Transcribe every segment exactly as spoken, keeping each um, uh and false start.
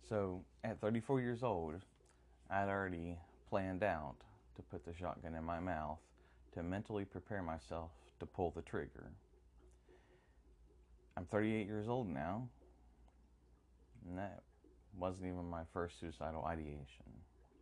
So at thirty-four years old, I'd already planned out to put the shotgun in my mouth to mentally prepare myself to pull the trigger. I'm thirty-eight years old now, and that wasn't even my first suicidal ideation.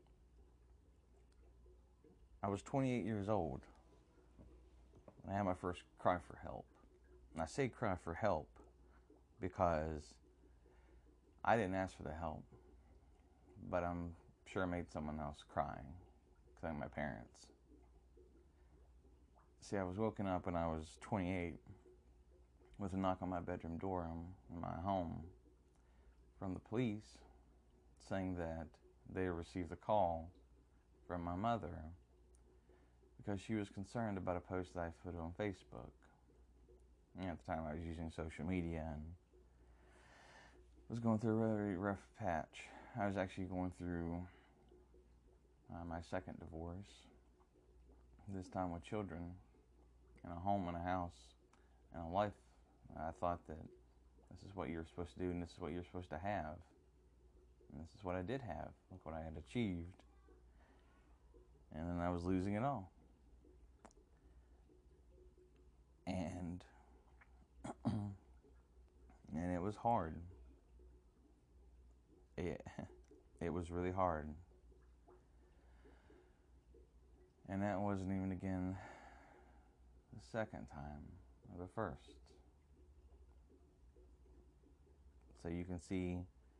I was twenty-eight years old when I had my first cry for help. And I say cry for help because I didn't ask for the help, but I'm sure I made someone else cry, including my parents. See, I was woken up when I was twenty-eight with a knock on my bedroom door in my home from the police saying that they received a call from my mother because she was concerned about a post that I put on Facebook. And at the time, I was using social media and was going through a very rough patch. I was actually going through uh, my second divorce, this time with children, and a home and a house and a life. I thought that this is what you're supposed to do and this is what you're supposed to have. And this is what I did have. Look what I had achieved. And then I was losing it all. And and it was hard. It, it was really hard. And that wasn't even, again, the second time, or the first. So you can see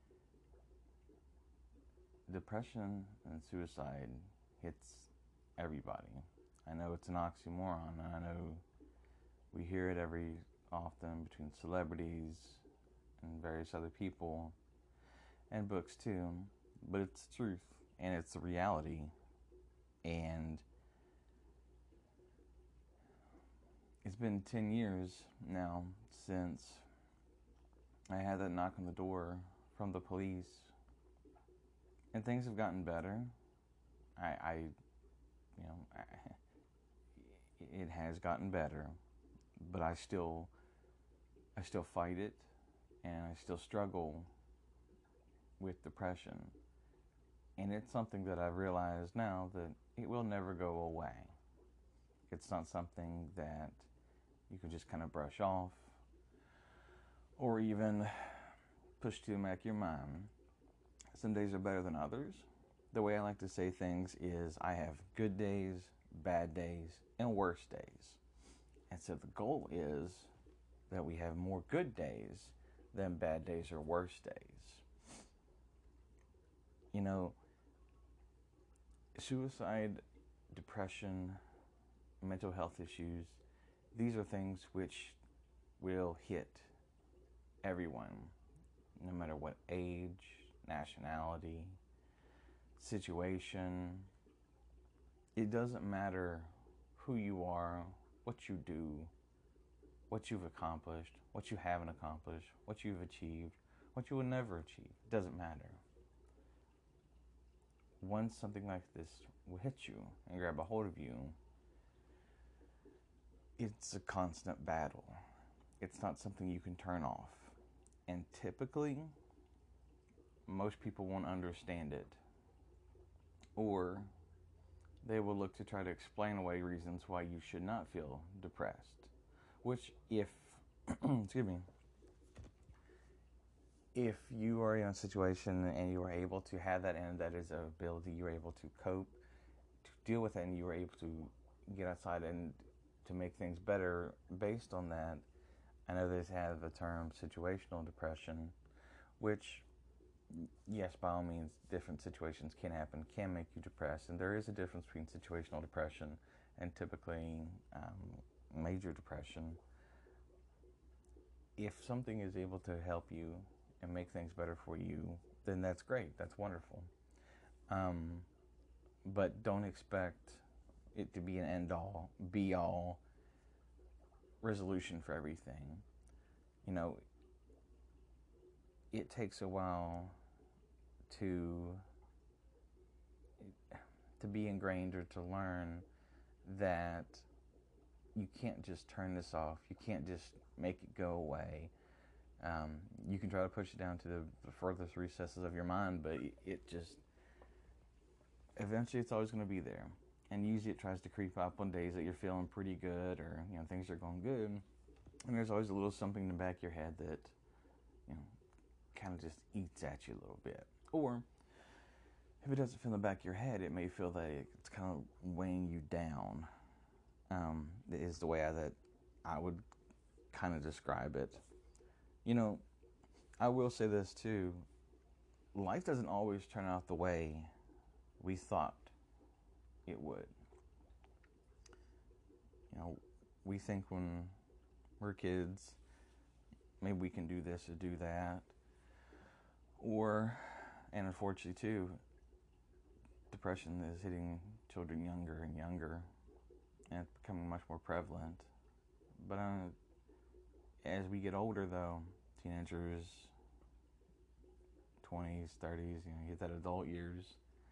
depression and suicide hits everybody. I know it's an oxymoron, and I know we hear it every often between celebrities and various other people, and books too, but it's the truth, and it's the reality. And it's been ten years now since I had that knock on the door from the police, and things have gotten better. I, I you know, I, it has gotten better, but I still, I still fight it, and I still struggle with depression. And it's something that I've realized now that it will never go away. It's not something that you can just kind of brush off or even push to the back of your mind. Some days are better than others. The way I like to say things is I have good days, bad days, and worse days. And so the goal is that we have more good days than bad days or worse days. You know, suicide, depression, mental health issues, these are things which will hit everyone, no matter what age, nationality, situation. It doesn't matter who you are, what you do, what you've accomplished, what you haven't accomplished, what you've achieved, what you will never achieve. It doesn't matter. Once something like this will hit you and grab a hold of you, it's a constant battle. It's not something you can turn off. And typically, most people won't understand it. Or they will look to try to explain away reasons why you should not feel depressed. Which, if, excuse me, if you are in a situation and you are able to have that and that is an ability, you're able to cope, to deal with it, and you are able to get outside and to make things better based on that. I know they have the term situational depression, which, yes, by all means, different situations can happen, can make you depressed, and there is a difference between situational depression and typically um, major depression. If something is able to help you and make things better for you, then that's great. That's wonderful. Um, but don't expect it to be an end-all, be-all resolution for everything. You know, it takes a while to to be ingrained or to learn that you can't just turn this off. You can't just make it go away. Um, you can try to push it down to the, the furthest recesses of your mind, but it just, eventually it's always going to be there. And usually it tries to creep up on days that you're feeling pretty good, or, you know, things are going good. And there's always a little something in the back of your head that, you know, kind of just eats at you a little bit. Or if it doesn't feel in the back of your head, it may feel like it's kind of weighing you down. Um, is the way I, that I would kind of describe it. You know, I will say this too. Life doesn't always turn out the way we thought it would. You know, we think when we're kids, maybe we can do this or do that. Or, and unfortunately too, depression is hitting children younger and younger, and it's becoming much more prevalent. But uh, as we get older though, teenagers, twenties, thirties, you know, you hit that adult years,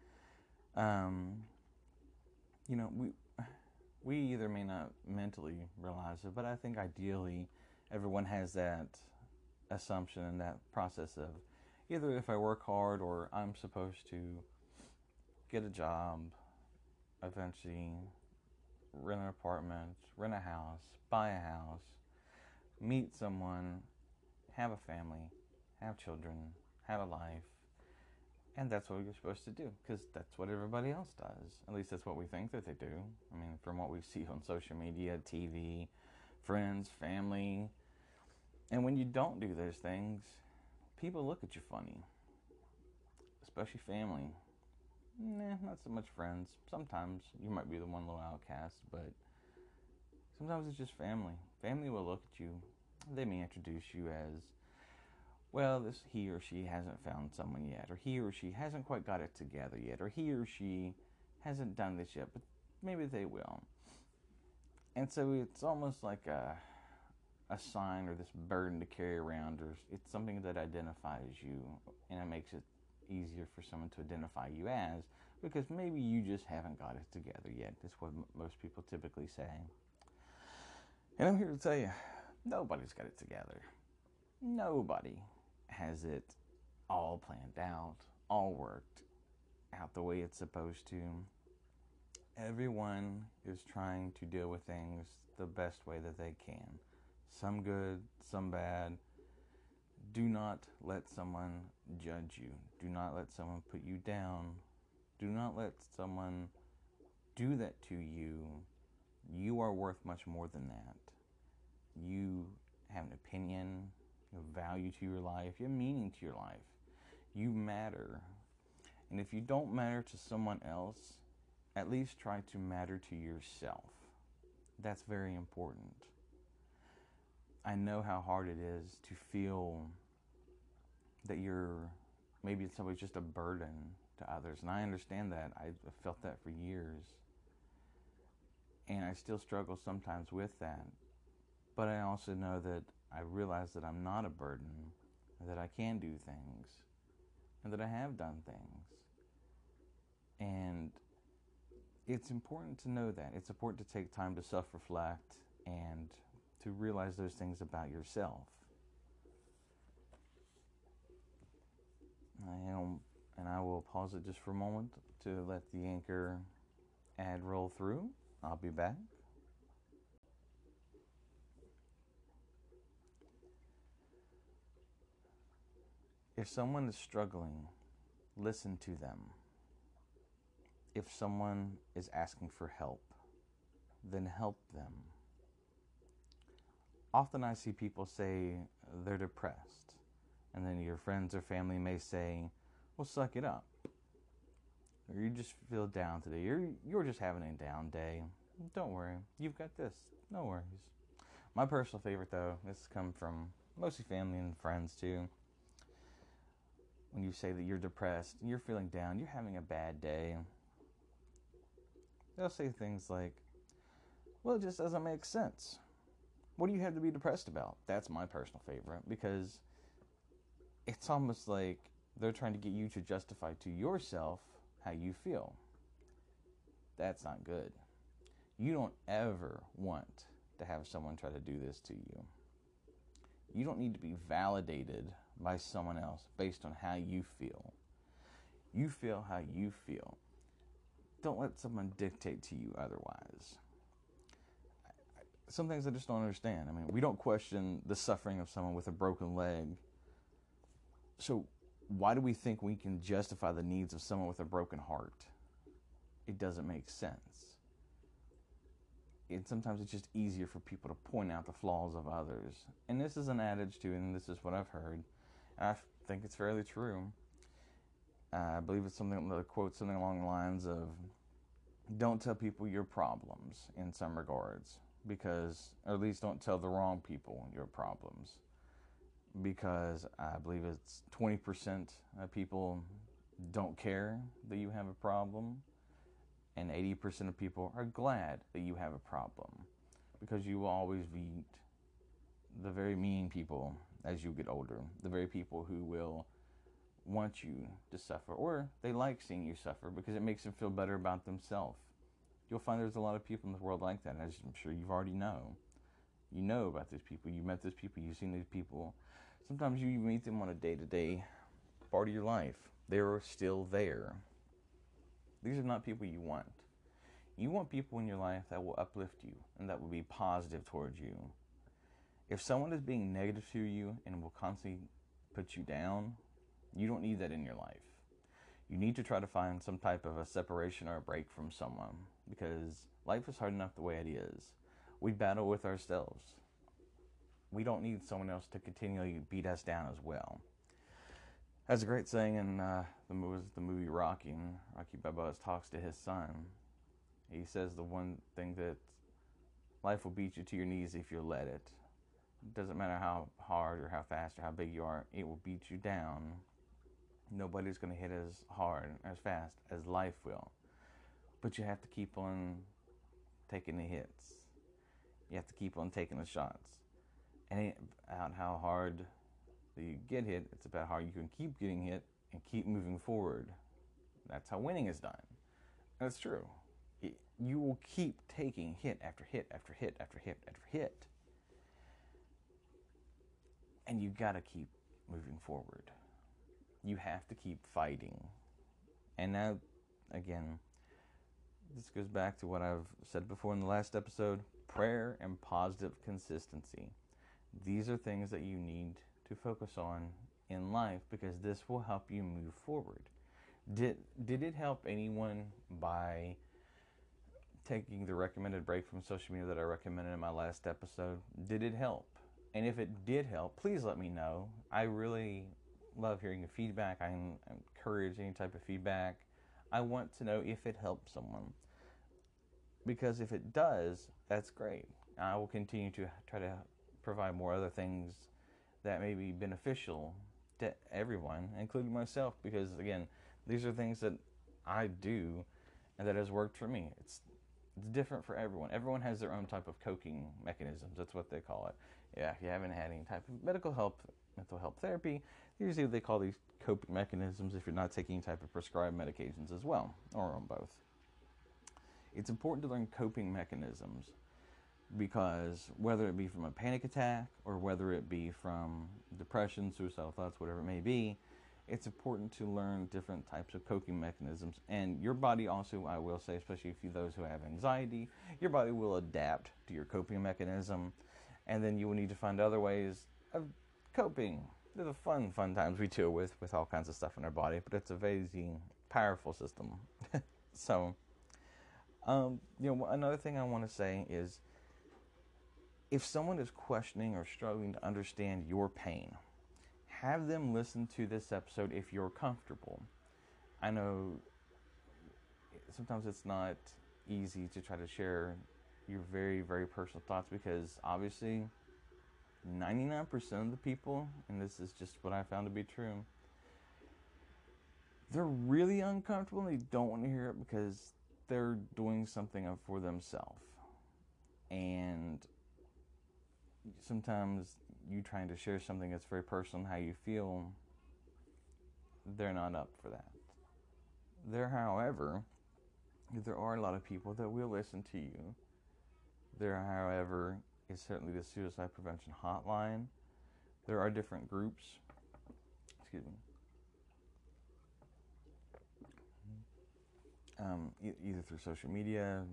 um, you know, we we either may not mentally realize it, but I think ideally everyone has that assumption and that process of either if I work hard or I'm supposed to get a job, eventually rent an apartment, rent a house, buy a house, meet someone, have a family, have children, have a life, and that's what you're supposed to do, because that's what everybody else does. At least that's what we think that they do. I mean, from what we see on social media, T V, friends, family. And when you don't do those things, people look at you funny. Especially family. Nah, not so much friends. Sometimes you might be the one little outcast, but sometimes it's just family. Family will look at you. They may introduce you as, well, this he or she hasn't found someone yet, or he or she hasn't quite got it together yet, or he or she hasn't done this yet, but maybe they will. And so it's almost like a a sign or this burden to carry around, or it's something that identifies you, and it makes it easier for someone to identify you as, because maybe you just haven't got it together yet. That's what m- most people typically say. And I'm here to tell you, nobody's got it together. Nobody has it all planned out, all worked out the way it's supposed to. Everyone is trying to deal with things the best way that they can. Some good, some bad. Do not let someone judge you. Do not let someone put you down. Do not let someone do that to you. You are worth much more than that. You have an opinion, you have value to your life, you have meaning to your life. You matter. And if you don't matter to someone else, at least try to matter to yourself. That's very important. I know how hard it is to feel that you're, maybe somebody's just a burden to others. And I understand that. I've felt that for years. And I still struggle sometimes with that. But I also know that I realize that I'm not a burden, and that I can do things, and that I have done things. And it's important to know that. It's important to take time to self-reflect and to realize those things about yourself. I am, and I will pause it just for a moment to let the Anchor ad roll through. I'll be back. If someone is struggling, listen to them. If someone is asking for help, then help them. Often I see people say they're depressed, and then your friends or family may say, well, suck it up. Or you just feel down today. You're, you're just having a down day. Don't worry. You've got this. No worries. My personal favorite, though, this has come from mostly family and friends, too. When you say that you're depressed, you're feeling down, you're having a bad day, they'll say things like, well, it just doesn't make sense. What do you have to be depressed about? That's my personal favorite, because it's almost like they're trying to get you to justify to yourself how you feel. That's not good. You don't ever want to have someone try to do this to you. You don't need to be validated by someone else based on how you feel. You feel how you feel. Don't let someone dictate to you otherwise. Some things I just don't understand. I mean, we don't question the suffering of someone with a broken leg. So why do we think we can justify the needs of someone with a broken heart? It doesn't make sense. And sometimes it's just easier for people to point out the flaws of others. And this is an adage too, and this is what I've heard. And I think it's fairly true. Uh, I believe it's something, the quote, something along the lines of, don't tell people your problems in some regards, because, or at least don't tell the wrong people your problems, because I believe it's twenty percent of people don't care that you have a problem, and eighty percent of people are glad that you have a problem, because you will always meet the very mean people as you get older, the very people who will want you to suffer, or they like seeing you suffer because it makes them feel better about themselves. You'll find there's a lot of people in the world like that, as I'm sure you've already know. You know about these people, you met these people, you've seen these people. Sometimes you meet them on a day-to-day part of your life. They're still there. These are not people you want. You want people in your life that will uplift you and that will be positive towards you. If someone is being negative to you and will constantly put you down, you don't need that in your life. You need to try to find some type of a separation or a break from someone, because life is hard enough the way it is. We battle with ourselves. We don't need someone else to continually beat us down as well. That's a great saying in uh, the, movie, the movie Rocky, and Rocky Balboa talks to his son. He says the one thing that life will beat you to your knees if you let it. It doesn't matter how hard or how fast or how big you are, it will beat you down. Nobody's going to hit as hard, as fast as life will. But you have to keep on taking the hits. You have to keep on taking the shots. And it ain't about how hard you get hit, it's about how you can keep getting hit and keep moving forward. That's how winning is done. That's true. It, you will keep taking hit after hit after hit after hit after hit. And you gotta keep moving forward. You have to keep fighting. And now, again, this goes back to what I've said before in the last episode, prayer and positive consistency. These are things that you need to focus on in life, because this will help you move forward. Did, did it help anyone by taking the recommended break from social media that I recommended in my last episode? Did it help? And if it did help, please let me know. I really love hearing your feedback. I encourage any type of feedback. I want to know if it helps someone. Because if it does, that's great. I will continue to try to provide more other things that may be beneficial to everyone, including myself. Because, again, these are things that I do and that has worked for me. It's, it's different for everyone. Everyone has their own type of coping mechanisms. That's what they call it. Yeah, if you haven't had any type of medical help, mental health therapy, usually they call these coping mechanisms if you're not taking any type of prescribed medications as well, or on both. It's important to learn coping mechanisms, because whether it be from a panic attack or whether it be from depression, suicidal thoughts, whatever it may be, it's important to learn different types of coping mechanisms. And your body also, I will say, especially if you those who have anxiety, your body will adapt to your coping mechanism, and then you will need to find other ways of coping. They're the fun, fun times we deal with, with all kinds of stuff in our body, but it's a very powerful system. So, um, you know, another thing I want to say is, if someone is questioning or struggling to understand your pain, have them listen to this episode if you're comfortable. I know sometimes it's not easy to try to share your very, very personal thoughts, because obviously ninety-nine percent of the people, and this is just what I found to be true, they're really uncomfortable and they don't want to hear it because they're doing something for themselves. And sometimes you trying to share something that's very personal, how you feel, they're not up for that. There, however, there are a lot of people that will listen to you. There, however, is certainly the suicide prevention hotline, There are different groups, excuse me, um, e- either through social media,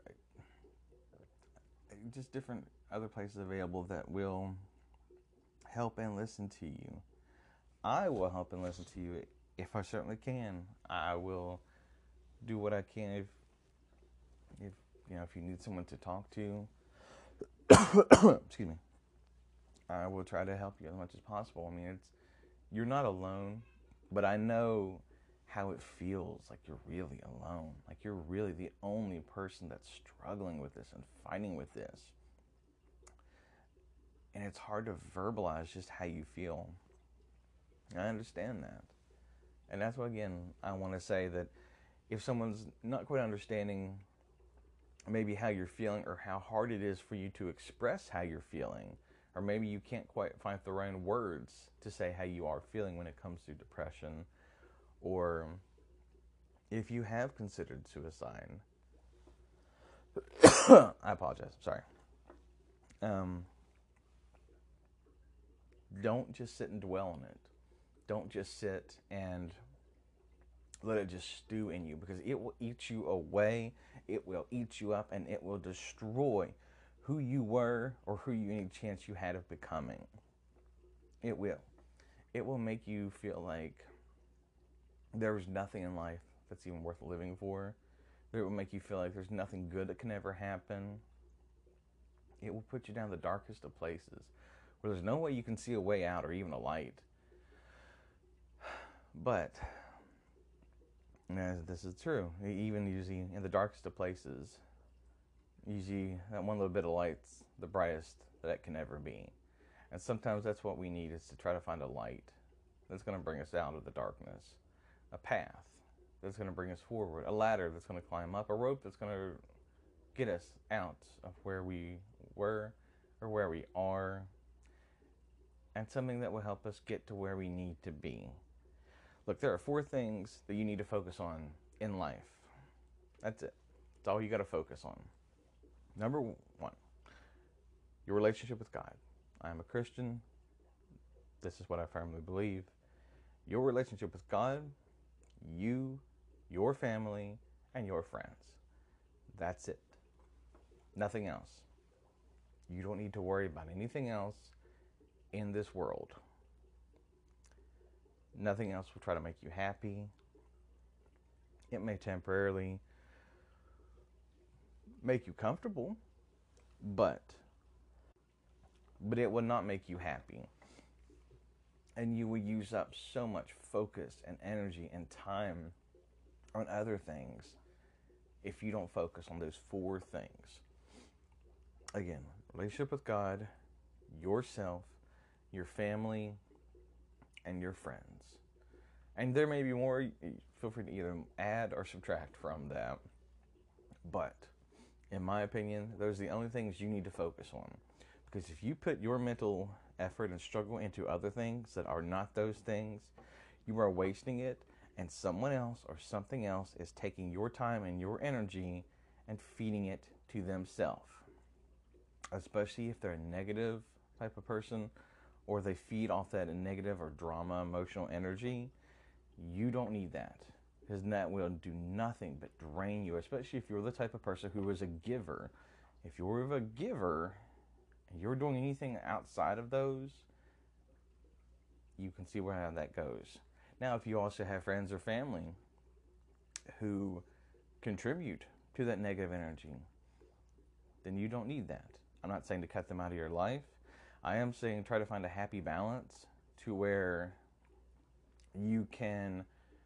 just different other places available that will help and listen to you. I will help and listen to you if I certainly can. I will do what I can if, if you know, if you need someone to talk to. Excuse me. I will try to help you as much as possible. I mean, it's you're not alone, but I know how it feels like you're really alone. Like you're really the only person that's struggling with this and fighting with this. And it's hard to verbalize just how you feel. I understand that. And that's why, again, I want to say that if someone's not quite understanding maybe how you're feeling or how hard it is for you to express how you're feeling, or maybe you can't quite find the right words to say how you are feeling when it comes to depression, or if you have considered suicide, I apologize, sorry. Um, don't just sit and dwell on it. Don't just sit and let it just stew in you, because it will eat you away, it will eat you up, and it will destroy who you were or who you any chance you had of becoming. It will. It will make you feel like there's nothing in life that's even worth living for. It will make you feel like there's nothing good that can ever happen. It will put you down the darkest of places where there's no way you can see a way out or even a light. But as this is true, even usually in the darkest of places, usually that one little bit of light's the brightest that it can ever be. And sometimes that's what we need, is to try to find a light that's going to bring us out of the darkness, a path that's going to bring us forward, a ladder that's going to climb up, a rope that's going to get us out of where we were or where we are, and something that will help us get to where we need to be. Look, there are four things that you need to focus on in life. That's it. That's all you got to focus on. Number one, your relationship with God. I am a Christian. This is what I firmly believe. Your relationship with God, you, your family, and your friends. That's it. Nothing else. You don't need to worry about anything else in this world. Nothing else will try to make you happy. It may temporarily make you comfortable, but but it will not make you happy. And you will use up so much focus and energy and time on other things if you don't focus on those four things. Again, relationship with God, yourself, your family, and your friends. And there may be more. Feel free to either add or subtract from that. But in my opinion, those are the only things you need to focus on. Because if you put your mental effort and struggle into other things that are not those things, you are wasting it, and someone else or something else is taking your time and your energy and feeding it to themselves. Especially if they're a negative type of person, or they feed off that negative or drama, emotional energy. You don't need that, because that will do nothing but drain you, especially if you're the type of person who is a giver. If you're a giver and you're doing anything outside of those, you can see where that goes. Now, if you also have friends or family who contribute to that negative energy, then you don't need that. I'm not saying to cut them out of your life. I am saying try to find a happy balance to where you can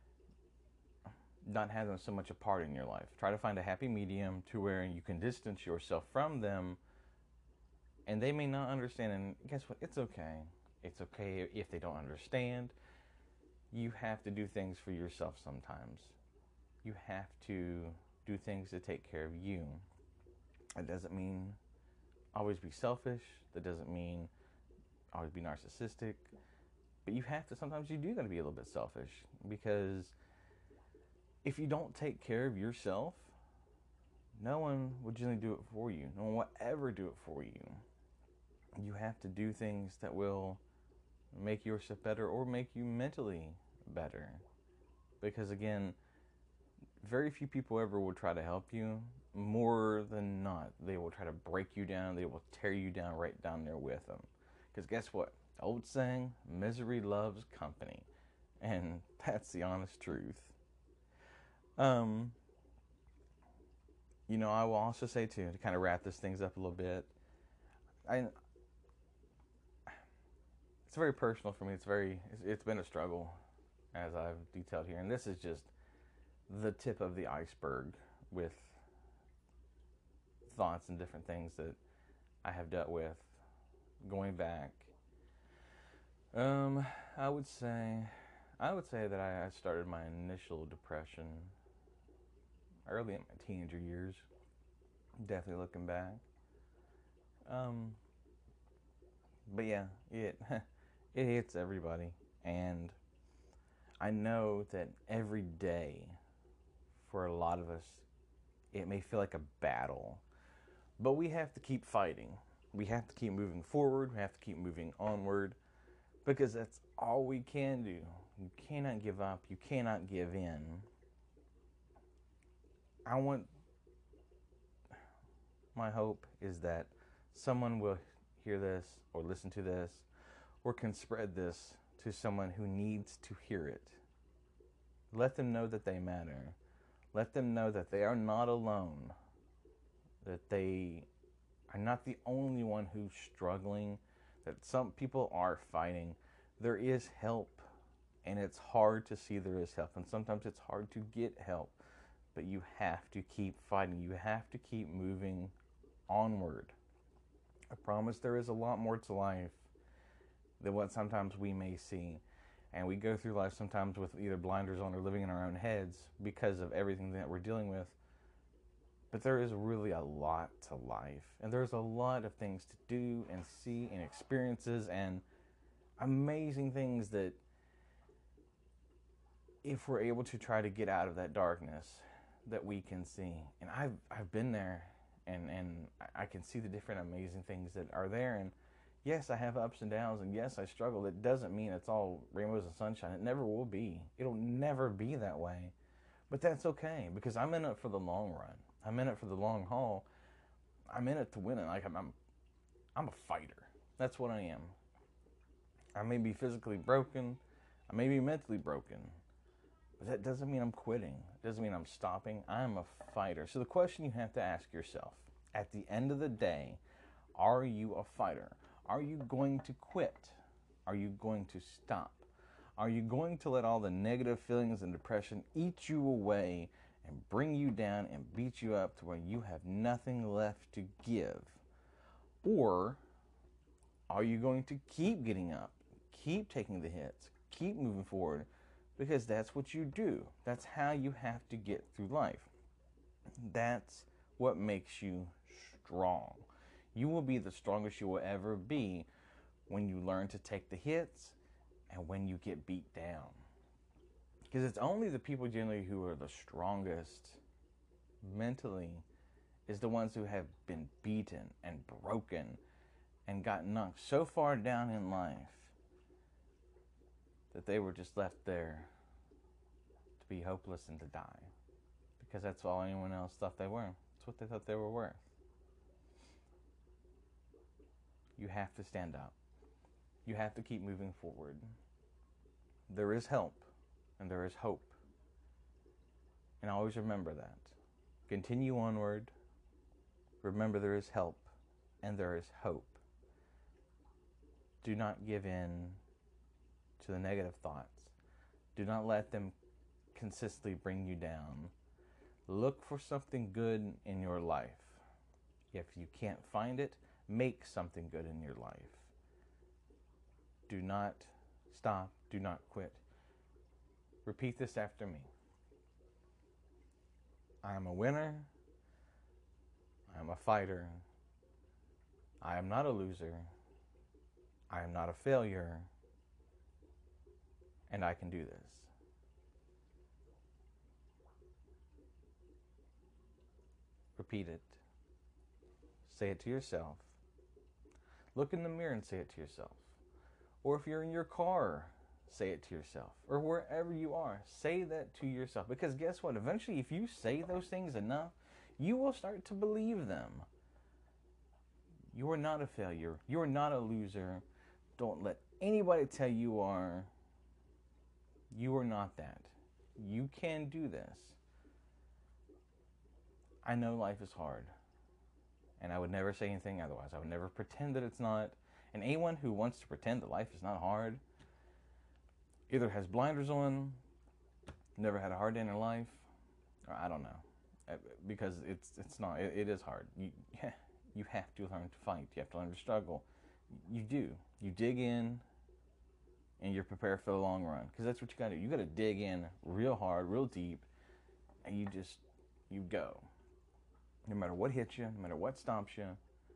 not have them so much a part in your life. Try to find a happy medium to where you can distance yourself from them, and they may not understand, and guess what? It's okay. It's okay if they don't understand. You have to do things for yourself sometimes. You have to do things to take care of you. It doesn't mean always be selfish. That doesn't mean always be narcissistic. But you have to, sometimes you do got to be a little bit selfish, because if you don't take care of yourself, no one will generally do it for you. No one will ever do it for you. You have to do things that will make yourself better or make you mentally better. Because again, very few people ever will try to help you. More than not, they will try to break you down. They will tear you down right down there with them. Because guess what? The old saying, misery loves company. And that's the honest truth. Um, you know, I will also say too, to kind of wrap this things up a little bit, I, it's very personal for me. It's very, it's, it's been a struggle, as I've detailed here. And this is just the tip of the iceberg with thoughts and different things that I have dealt with going back. Um, I would say, I would say that I, I started my initial depression early in my teenager years. Definitely looking back. Um, but yeah, it it hits everybody, and I know that every day, for a lot of us, it may feel like a battle, but we have to keep fighting. We have to keep moving forward. We have to keep moving onward, because that's all we can do. You cannot give up. You cannot give in. I want, my hope is that someone will hear this or listen to this or can spread this to someone who needs to hear it. Let them know that they matter. Let them know that they are not alone, that they are not the only one who's struggling, that some people are fighting. There is help, and it's hard to see there is help, and sometimes it's hard to get help, but you have to keep fighting. You have to keep moving onward. I promise there is a lot more to life than what sometimes we may see. And we go through life sometimes with either blinders on or living in our own heads because of everything that we're dealing with. But there is really a lot to life. And there's a lot of things to do and see and experiences and amazing things that if we're able to try to get out of that darkness, that we can see. And I've I've been there, and, and I can see the different amazing things that are there. And yes, I have ups and downs, and yes, I struggle. It doesn't mean it's all rainbows and sunshine. It never will be. It'll never be that way. But that's okay, because I'm in it for the long run. I'm in it for the long haul. I'm in it to win it. Like I'm, I'm, I'm a fighter. That's what I am. I may be physically broken. I may be mentally broken. But that doesn't mean I'm quitting. It doesn't mean I'm stopping. I'm a fighter. So the question you have to ask yourself, at the end of the day, are you a fighter? Are you going to quit? Are you going to stop? Are you going to let all the negative feelings and depression eat you away and bring you down and beat you up to where you have nothing left to give? Or are you going to keep getting up, keep taking the hits, keep moving forward? Because that's what you do. That's how you have to get through life. That's what makes you strong. You will be the strongest you will ever be when you learn to take the hits and when you get beat down. Because it's only the people generally who are the strongest mentally is the ones who have been beaten and broken and got knocked so far down in life that they were just left there to be hopeless and to die. Because that's all anyone else thought they were. That's what they thought they were worth. You have to stand up. You have to keep moving forward. There is help and there is hope. And always remember that. Continue onward. Remember there is help and there is hope. Do not give in to the negative thoughts. Do not let them consistently bring you down. Look for something good in your life. If you can't find it, make something good in your life. Do not stop. Do not quit. Repeat this after me. I am a winner. I am a fighter. I am not a loser. I am not a failure. And I can do this. Repeat it. Say it to yourself. Look in the mirror and say it to yourself. Or if you're in your car, say it to yourself. Or wherever you are, say that to yourself. Because guess what? Eventually, if you say those things enough, you will start to believe them. You are not a failure. You are not a loser. Don't let anybody tell you are. You are not that. You can do this. I know life is hard. And I would never say anything otherwise. I would never pretend that it's not. And anyone who wants to pretend that life is not hard either has blinders on, never had a hard day in their life, or I don't know. Because it's it's not. It, it is hard. You, yeah, you have to learn to fight. You have to learn to struggle. You do. You dig in, and you're prepared for the long run. Because that's what you got to do. You got to dig in real hard, real deep, and you just, you go. No matter what hits you, no matter what stops you,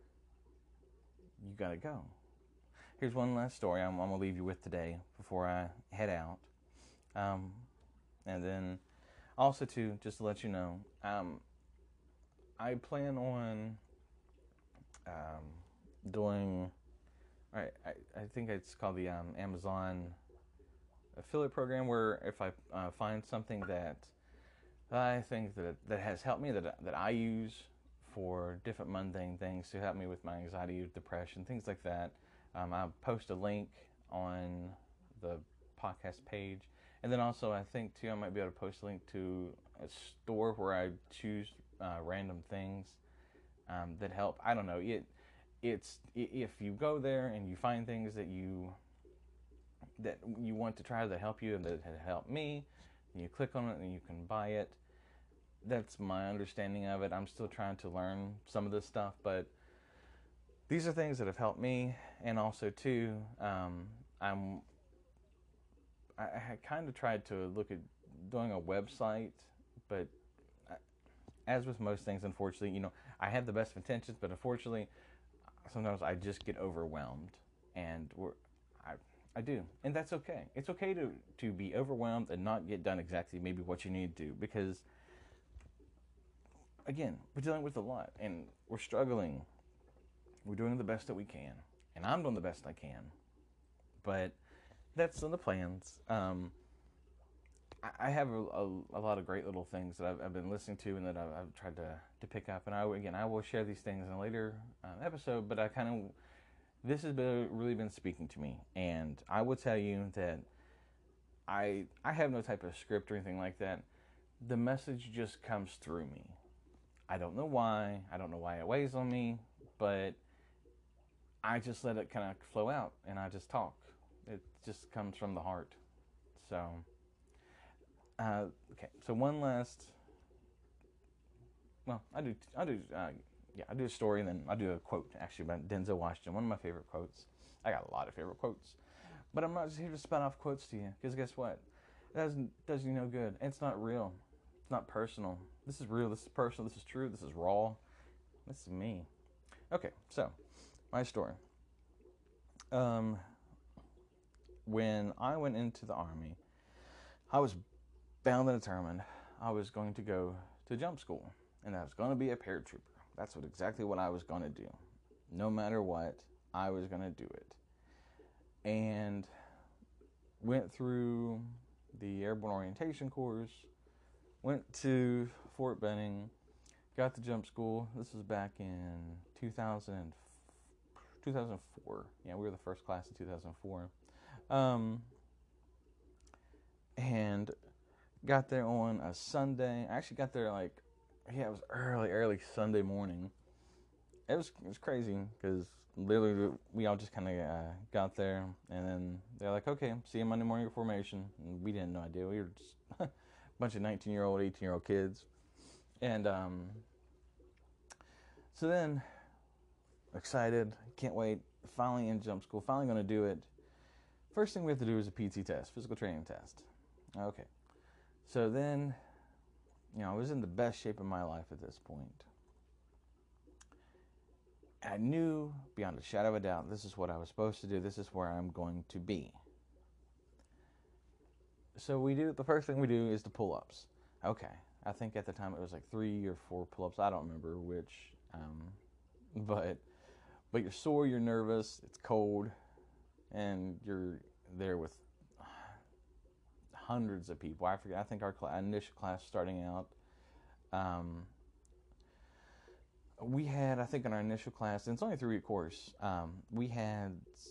you got to go. Here's one last story I'm, I'm going to leave you with today before I head out. Um, and then also, too, just to let you know, um, I plan on um, doing, I, I, I think it's called the um, Amazon affiliate program, where if I uh, find something that I think that that has helped me, that that I use for different mundane things to help me with my anxiety, depression, things like that, um, I'll post a link on the podcast page. And then also, I think, too, I might be able to post a link to a store where I choose uh, random things um, that help. I don't know. It, it's if you go there and you find things that you that you want to try that help you and that help me, and you click on it and you can buy it. That's my understanding of it. I'm still trying to learn some of this stuff, but these are things that have helped me. And also, too, um, I'm I, I kind of tried to look at doing a website, but I, as with most things, unfortunately, you know, I have the best of intentions, but unfortunately, sometimes I just get overwhelmed, and we're, I I do, and that's okay. It's okay to to be overwhelmed and not get done exactly maybe what you need to do, because again, we're dealing with a lot, and we're struggling. We're doing the best that we can, and I'm doing the best I can, but that's in the plans. Um, I, I have a, a, a lot of great little things that I've, I've been listening to and that I've, I've tried to, to pick up, and I again I will share these things in a later uh, episode. But I kind of this has been really been speaking to me, and I will tell you that I I have no type of script or anything like that. The message just comes through me. I don't know why. I don't know why it weighs on me, but I just let it kind of flow out, and I just talk. It just comes from the heart. So, uh, okay. So one last. Well, I do. I do. Uh, yeah, I do a story, and then I do a quote actually about Denzel Washington. One of my favorite quotes. I got a lot of favorite quotes, but I'm not just here to spout off quotes to you, because guess what? It doesn't does you no good. It's not real. It's not personal. This is real. This is personal. This is true. This is raw. This is me. Okay, so my story. Um, when I went into the Army, I was bound and determined I was going to go to jump school, and I was going to be a paratrooper. That's what exactly what I was going to do. No matter what, I was going to do it. And went through the airborne orientation course, went to Fort Benning, got to jump school. This was back in two thousand, two thousand four. Yeah, we were the first class in two thousand four. Um, and got there on a Sunday. I actually got there like, yeah, it was early, early Sunday morning. It was it was crazy because literally we all just kind of uh, got there, and then they're like, okay, see you Monday morning at formation. And we didn't know idea. We were just a bunch of nineteen-year-old, eighteen-year-old kids. And um, so then, excited, can't wait, finally in jump school, finally going to do it. First thing we have to do is a P T test, physical training test. Okay. So then, you know, I was in the best shape of my life at this point. I knew beyond a shadow of a doubt, this is what I was supposed to do. This is where I'm going to be. So we do, the first thing we do is the pull-ups. Okay. I think at the time it was like three or four pull-ups. I don't remember which. Um, but, but you're sore, you're nervous, it's cold. and you're there with hundreds of people. I forget. I think our cl- initial class starting out, um, we had, I think, in our initial class, and it's only a three-week course. Um, we had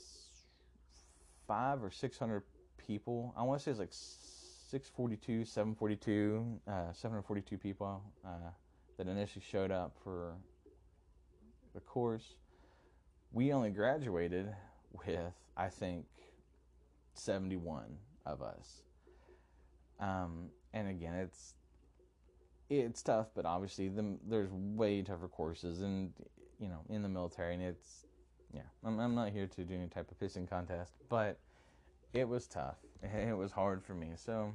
five or six hundred people. I want to say it's like six forty-two, seven forty-two, uh, seven forty-two people uh, that initially showed up for the course. We only graduated with, I think, seventy-one of us. Um, and again, it's it's tough, but obviously the, there's way tougher courses, and you know, in the military, and it's yeah. I'm, I'm not here to do any type of pissing contest, but it was tough. It was hard for me. So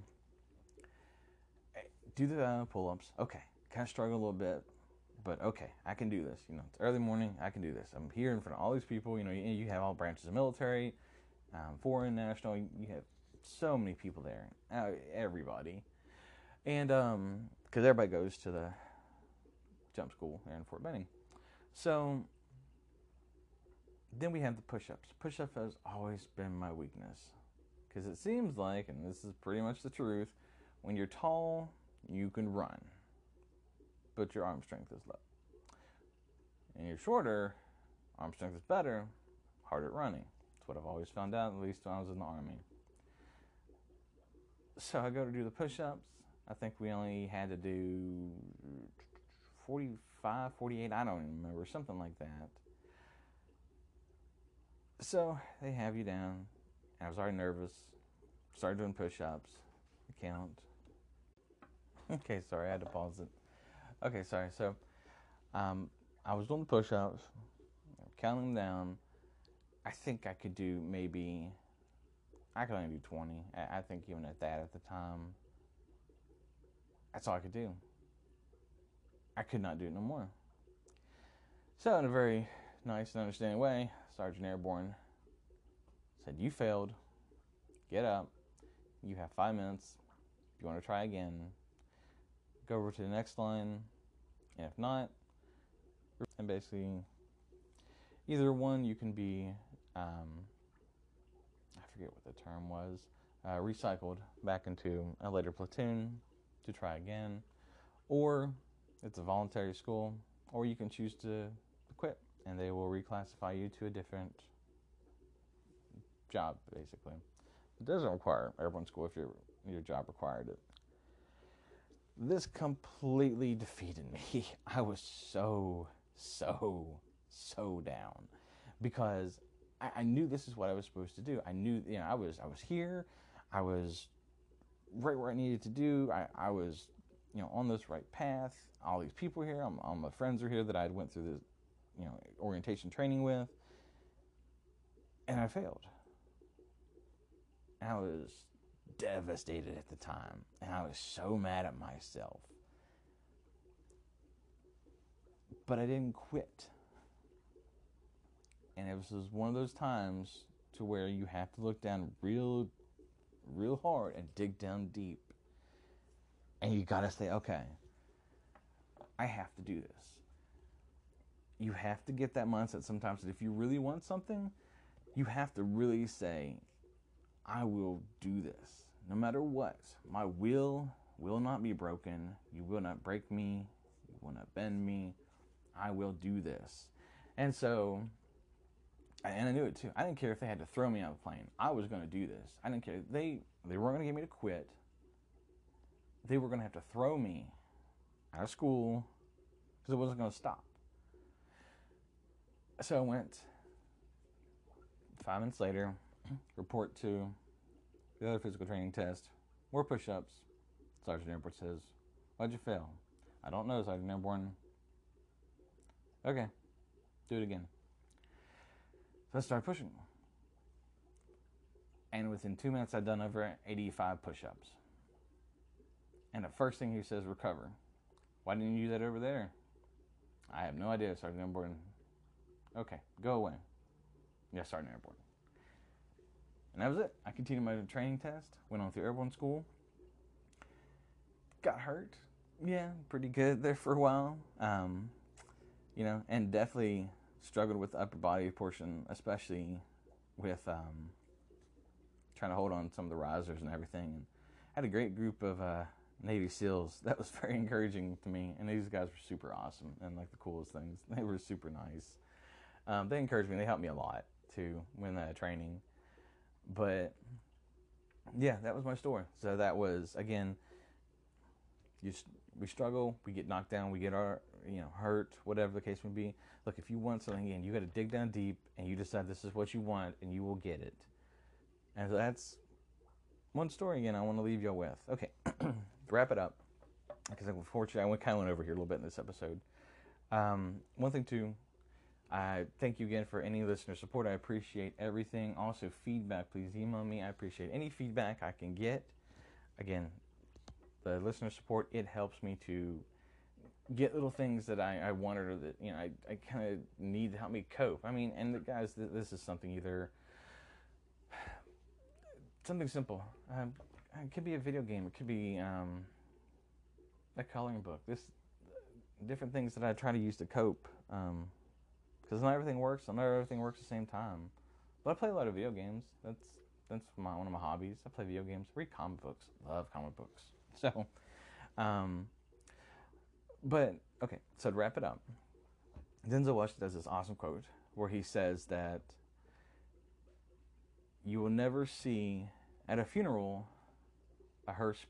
do the uh, pull-ups. Okay, kind of struggle a little bit, but okay, I can do this. You know, it's early morning. I can do this. I'm here in front of all these people. You know, you, you have all branches of military, um, foreign, national. You have so many people there. Uh, everybody. And um, because everybody goes to the jump school there in Fort Benning. So then we have the push-ups. Push-up has always been my weakness. Because it seems like, and this is pretty much the truth, when you're tall, you can run. But your arm strength is low. And you're shorter, arm strength is better, harder at running. That's what I've always found out, at least when I was in the Army. So I go to do the push-ups. I think we only had to do forty-five, forty-eight, I don't even remember, something like that. So they have you down. I was already nervous. Started doing push-ups. I count. Okay, sorry, I had to pause it. Okay, sorry. So um, I was doing the push-ups, counting them down. I think I could do maybe, I could only do twenty. I, I think even at that at the time, that's all I could do. I could not do it no more. So in a very nice and understanding way, Sergeant Airborne said, "You failed. Get up. You have five minutes. If you want to try again, go over to the next line. And if not," and basically, either one, you can be, um, I forget what the term was, uh, recycled back into a later platoon to try again, or it's a voluntary school, or you can choose to quit, and they will reclassify you to a different job, basically. It doesn't require airborne school if your your job required it. This completely defeated me. I was so, so, so down because I, I knew this is what I was supposed to do. I knew, you know, I was I was here. I was right where I needed to do. I, I was, you know, on this right path. All these people here, all, all my friends are here that I had went through the, you know, orientation training with, and I failed. And I was devastated at the time, and I was so mad at myself. But I didn't quit. And it was one of those times to where you have to look down real, real hard and dig down deep. And you gotta say, okay, I have to do this. You have to get that mindset sometimes that if you really want something, you have to really say, I will do this. No matter what, my will will not be broken. You will not break me. You will not bend me. I will do this. And so, and I knew it too. I didn't care if they had to throw me out of the plane. I was going to do this. I didn't care. They, they weren't going to get me to quit. They were going to have to throw me out of school because it wasn't going to stop. So I went. Five minutes later, report to the other physical training test. More push-ups. Sergeant Airborne says, "Why'd you fail?" "I don't know, Sergeant Airborne." "Okay, do it again." So I started pushing. And within two minutes, I'd done over eighty-five push-ups. And the first thing he says, "Recover." "Why didn't you do that over there?" "I have no idea, Sergeant Airborne." "Okay, go away." "Yes, Sergeant Airborne." And that was it. I continued my training test, went on through airborne school, got hurt. Yeah, pretty good there for a while. Um, you know, and definitely struggled with the upper body portion, especially with um, trying to hold on some of the risers and everything. And I had a great group of uh, Navy SEALs. That was very encouraging to me. And these guys were super awesome and like the coolest things. They were super nice. Um, they encouraged me. They helped me a lot too when uh, training. But yeah, that was my story. So that was, again, you, we struggle, we get knocked down, we get our, you know, hurt, whatever the case may be. Look, if you want something, again, you got to dig down deep and you decide this is what you want and you will get it. And so that's one story, again, I want to leave you with. Okay, to wrap it up, because unfortunately I went kind of went over here a little bit in this episode. Um, one thing too, I thank you again for any listener support. I appreciate everything. Also, feedback, please email me. I appreciate any feedback I can get. Again, the listener support, it helps me to get little things that I, I wanted or that, you know, I, I kind of need to help me cope. I mean, and the guys, this is something either, something simple. Um, it could be a video game. It could be um, a coloring book. This, different things that I try to use to cope. Um, Because not everything works, not everything works at the same time. But I play a lot of video games. That's that's my, one of my hobbies. I play video games, read comic books, love comic books. So, um, but, okay, so to wrap it up, Denzel Washington does this awesome quote where he says that you will never see at a funeral a hearse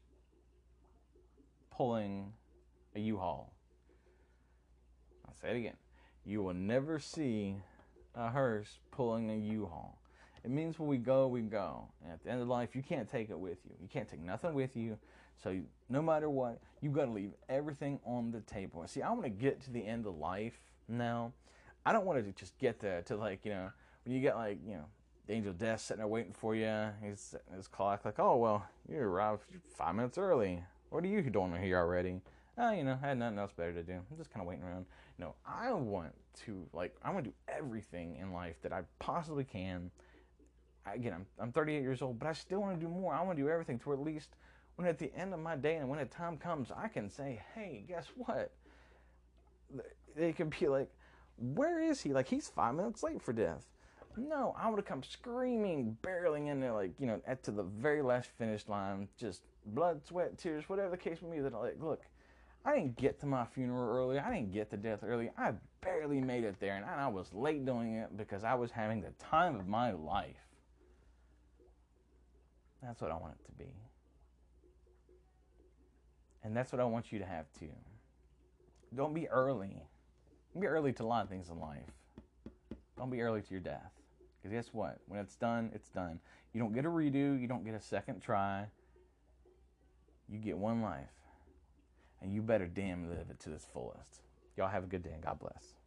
pulling a U-Haul. I'll say it again. You will never see a hearse pulling a U-Haul. It means when we go, we go. And at the end of life, you can't take it with you. You can't take nothing with you. So you, no matter what, you've got to leave everything on the table. See, I want to get to the end of life now. I don't want to just get there to, like, you know, when you get, like, you know, the angel of death sitting there waiting for you. He's setting his clock like, oh, well, you arrived five minutes early. What are you doing here already? Oh, you know, I had nothing else better to do. I'm just kind of waiting around. No, I want to, like, I want to do everything in life that I possibly can. Again, I'm I'm thirty-eight years old, but I still want to do more. I want to do everything to at least when at the end of my day and when the time comes, I can say, hey, guess what? They can be like, where is he? Like, he's five minutes late for death. No, I would have come screaming, barreling in there, like, you know, at to the very last finish line, just blood, sweat, tears, whatever the case may be. That, like, look, I didn't get to my funeral early. I didn't get to death early. I barely made it there, and I was late doing it because I was having the time of my life. That's what I want it to be. And that's what I want you to have too. Don't be early. Don't be early to a lot of things in life. Don't be early to your death. Because guess what? When it's done, it's done. You don't get a redo. You don't get a second try. You get one life. And you better damn live it to its fullest. Y'all have a good day and God bless.